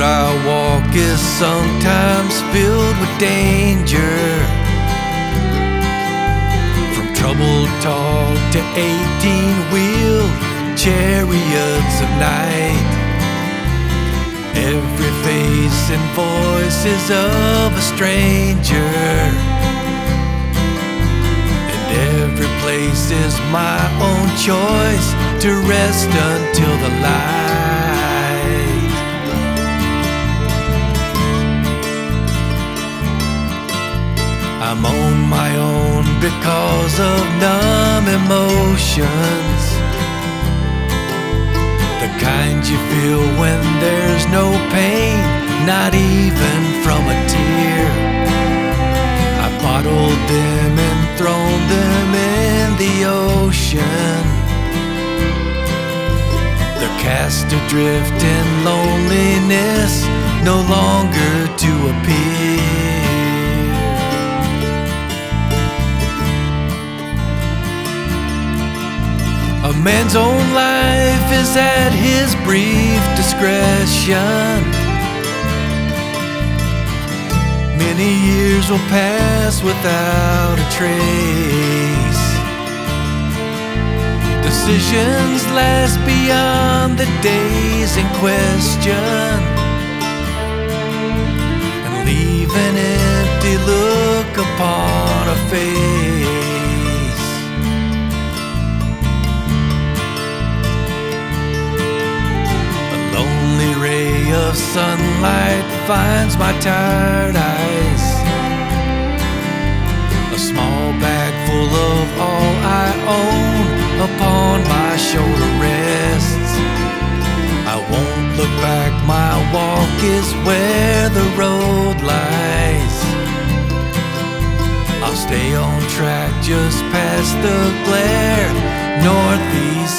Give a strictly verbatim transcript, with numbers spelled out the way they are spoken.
I walk is sometimes filled with danger, from troubled talk to eighteen-wheeled chariots of night. Every face and voice is of a stranger, and every place is my own choice to rest until the light. I'm on my own because of numb emotions, the kind you feel when there's no pain, not even from a tear. I've bottled them and thrown them in the ocean. They're cast adrift in loneliness, no longer to appear. A man's own life is at his brief discretion. Many years will pass without a trace. Decisions last beyond the days in question, and leave an empty look upon a face. Of sunlight finds my tired eyes. A small bag full of all I own upon my shoulder rests. I won't look back, my walk is where the road lies. I'll stay on track just past the glare, northeast